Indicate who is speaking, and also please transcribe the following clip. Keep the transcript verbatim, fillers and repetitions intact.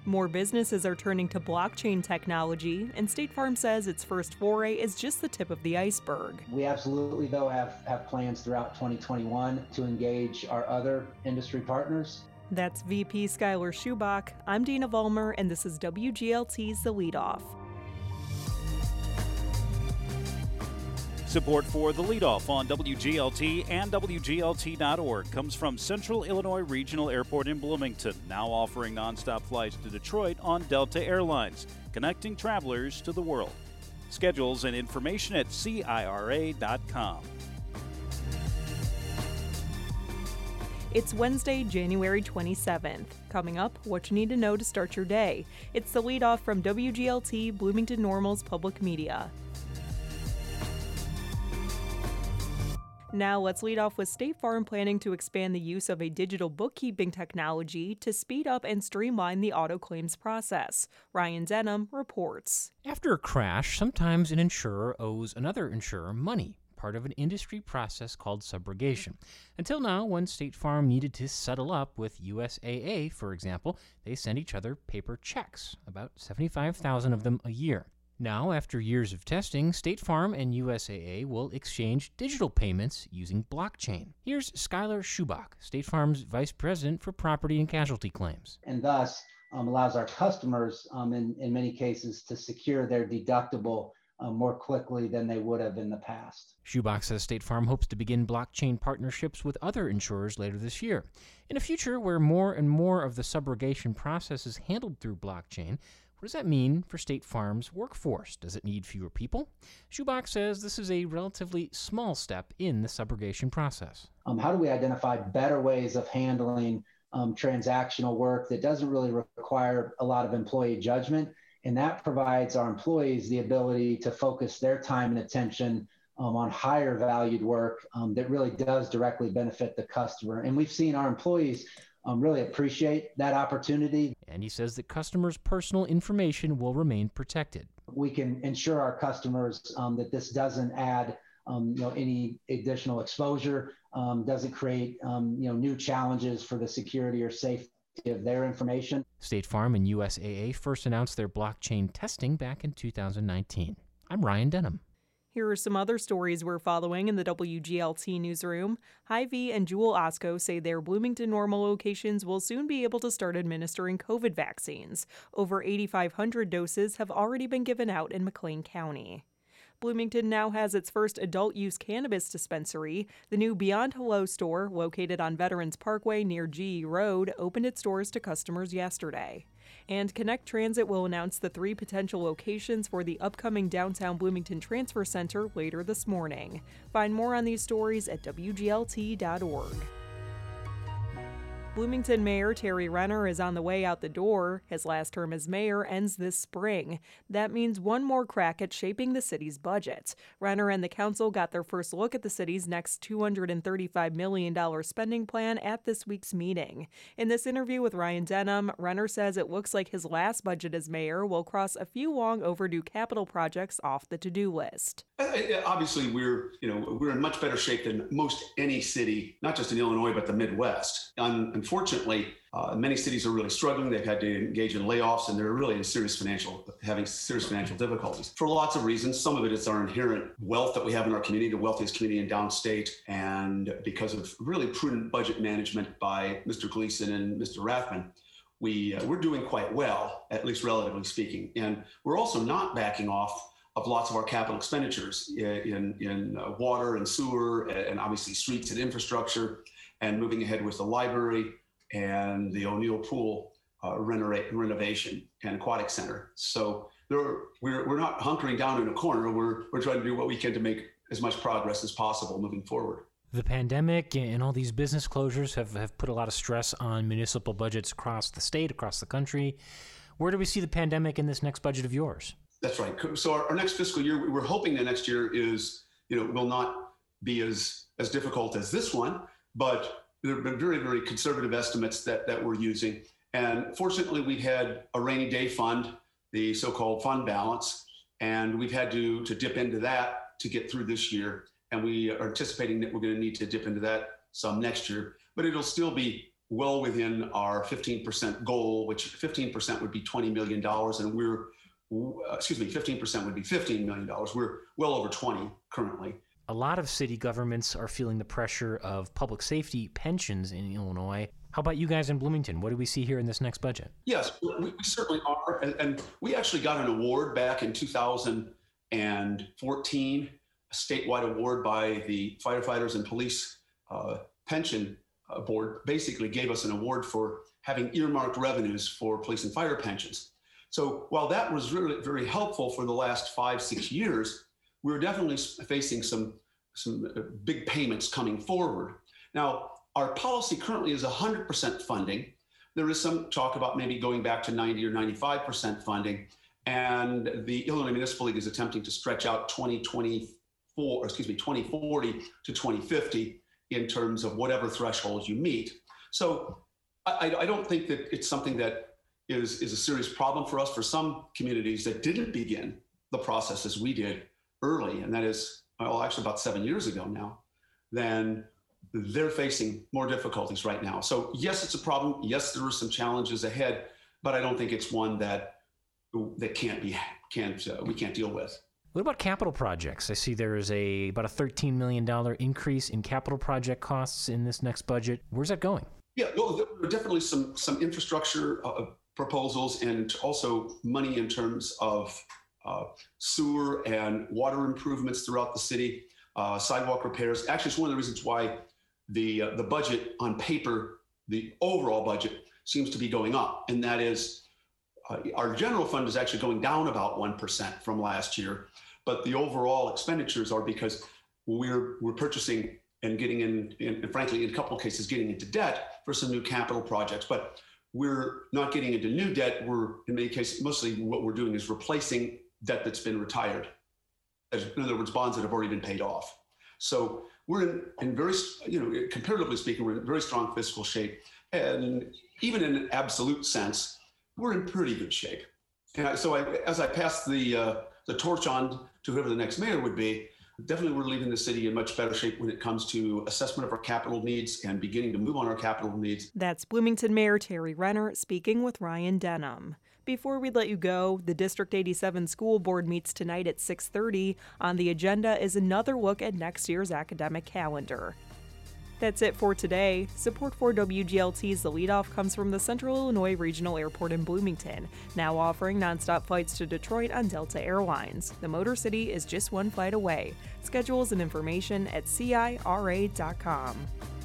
Speaker 1: More businesses are turning to blockchain technology, and State Farm says its first foray is just the tip of the iceberg.
Speaker 2: We absolutely, though, have, have plans throughout twenty twenty-one to engage our other industry partners.
Speaker 1: That's V P Skylar Schubach. I'm Dina Vollmer, and this is W G L T's The Leadoff.
Speaker 3: Support for The Leadoff on W G L T and W G L T dot org comes from Central Illinois Regional Airport in Bloomington, now offering nonstop flights to Detroit on Delta Airlines, connecting travelers to the world. Schedules and information at C I R A dot com.
Speaker 1: It's Wednesday, January twenty-seventh. Coming up, what you need to know to start your day. It's The Leadoff from W G L T, Bloomington Normal's Public Media. Now let's lead off with State Farm planning to expand the use of a digital bookkeeping technology to speed up and streamline the auto claims process. Ryan Denham reports.
Speaker 4: After a crash, sometimes an insurer owes another insurer money, part of an industry process called subrogation. Until now, when State Farm needed to settle up with U S A A, for example, they sent each other paper checks, about seventy-five thousand of them a year. Now, after years of testing, State Farm and U S A A will exchange digital payments using blockchain. Here's Skylar Schubach, State Farm's Vice President for Property and Casualty Claims.
Speaker 2: And thus um, allows our customers, um, in, in many cases, to secure their deductible uh, more quickly than they would have in the past.
Speaker 4: Schubach says State Farm hopes to begin blockchain partnerships with other insurers later this year. In a future where more and more of the subrogation process is handled through blockchain, what does that mean for State Farm's workforce? Does it need fewer people? Schubach says this is a relatively small step in the subrogation process.
Speaker 2: Um, how do we identify better ways of handling um, transactional work that doesn't really require a lot of employee judgment? And that provides our employees the ability to focus their time and attention um, on higher valued work um, that really does directly benefit the customer. And we've seen our employees Um, really appreciate that opportunity.
Speaker 4: And he says that customers' personal information will remain protected.
Speaker 2: We can ensure our customers um, that this doesn't add um, you know, any additional exposure, um, doesn't create um, you know, new challenges for the security or safety of their information.
Speaker 4: State Farm and U S A A first announced their blockchain testing back in two thousand nineteen. I'm Ryan Denham.
Speaker 1: Here are some other stories we're following in the W G L T newsroom. Hy-Vee and Jewel Osco say their Bloomington Normal locations will soon be able to start administering COVID vaccines. Over eighty-five hundred doses have already been given out in McLean County. Bloomington now has its first adult-use cannabis dispensary. The new Beyond Hello store, located on Veterans Parkway near G E Road, opened its doors to customers yesterday. And Connect Transit will announce the three potential locations for the upcoming downtown Bloomington Transfer Center later this morning. Find more on these stories at W G L T dot org. Bloomington Mayor Terry Renner is on the way out the door. His last term as mayor ends this spring. That means one more crack at shaping the city's budget. Renner and the council got their first look at the city's next two hundred thirty-five million dollars spending plan at this week's meeting. In this interview with Ryan Denham, Renner says it looks like his last budget as mayor will cross a few long overdue capital projects off the to-do list.
Speaker 5: Obviously, we're you know we're in much better shape than most any city, not just in Illinois, but the Midwest. Un- unfortunately, uh, many cities are really struggling. They've had to engage in layoffs, and they're really in serious financial, having serious financial difficulties for lots of reasons. Some of it is our inherent wealth that we have in our community, the wealthiest community in downstate, and because of really prudent budget management by Mister Gleason and Mister Rathman. We, uh, we're doing quite well, at least relatively speaking. And we're also not backing off of lots of our capital expenditures in, in uh, water and sewer and obviously streets and infrastructure, and moving ahead with the library and the O'Neill Pool uh, renovate, renovation and aquatic center. So there, we're, we're not hunkering down in a corner. We're, we're trying to do what we can to make as much progress as possible moving forward.
Speaker 4: The pandemic and all these business closures have, have put a lot of stress on municipal budgets across the state, across the country. Where do we see the pandemic in this next budget of yours?
Speaker 5: That's right. So our, our next fiscal year, we're hoping that next year is, you know, will not be as, as difficult as this one, but there have been very, very conservative estimates that, that we're using. And fortunately, we had a rainy day fund, the so-called fund balance, and we've had to, to dip into that to get through this year. And we are anticipating that we're going to need to dip into that some next year, but it'll still be well within our fifteen percent goal, which fifteen percent would be twenty million dollars, and we're, uh, excuse me, fifteen percent would be fifteen million dollars. We're well over twenty currently.
Speaker 4: A lot of city governments are feeling the pressure of public safety pensions in Illinois. How about you guys in Bloomington? What do we see here in this next budget?
Speaker 5: Yes, we, we certainly are. And, and we actually got an award back in two thousand fourteen, a statewide award by the Firefighters and Police uh, Pension Board, basically gave us an award for having earmarked revenues for police and fire pensions. So while that was really very helpful for the last five, six years, we were definitely facing some, some big payments coming forward. Now, our policy currently is one hundred percent funding. There is some talk about maybe going back to ninety or ninety-five percent funding. And the Illinois Municipal League is attempting to stretch out twenty twenty-four, or excuse me, twenty forty to twenty fifty in terms of whatever threshold you meet. So I, I don't think that it's something that is, is a serious problem for us. For some communities that didn't begin the process as we did early, and that is, well, actually about seven years ago now, then they're facing more difficulties right now. So yes, it's a problem. Yes, there are some challenges ahead, but I don't think it's one that that can't be can't uh, we can't deal with.
Speaker 4: What about capital projects? I see there is a about a thirteen million dollars increase in capital project costs in this next budget. Where's that going?
Speaker 5: Yeah, well, there are definitely some some infrastructure uh, proposals and also money in terms of uh, sewer and water improvements throughout the city, uh, sidewalk repairs. Actually, it's one of the reasons why the uh, the budget on paper, the overall budget, seems to be going up, and that is uh, our general fund is actually going down about one percent from last year, but the overall expenditures are because we're we're purchasing and getting in, in and frankly, in a couple of cases, getting into debt for some new capital projects, but we're not getting into new debt. We're, in many cases, mostly what we're doing is replacing debt that's been retired. In other words, bonds that have already been paid off. So we're in, in very, you know, comparatively speaking, we're in very strong fiscal shape. And even in an absolute sense, we're in pretty good shape. And so I, as I pass the, uh, the torch on to whoever the next mayor would be, definitely we're leaving the city in much better shape when it comes to assessment of our capital needs and beginning to move on our capital needs.
Speaker 1: That's Bloomington Mayor Terry Renner speaking with Ryan Denham. Before we let you go, the District eighty-seven School Board meets tonight at six thirty. On the agenda is another look at next year's academic calendar. That's it for today. Support for W G L T's The Leadoff comes from the Central Illinois Regional Airport in Bloomington, now offering nonstop flights to Detroit on Delta Airlines. The Motor City is just one flight away. Schedules and information at C I R A dot com.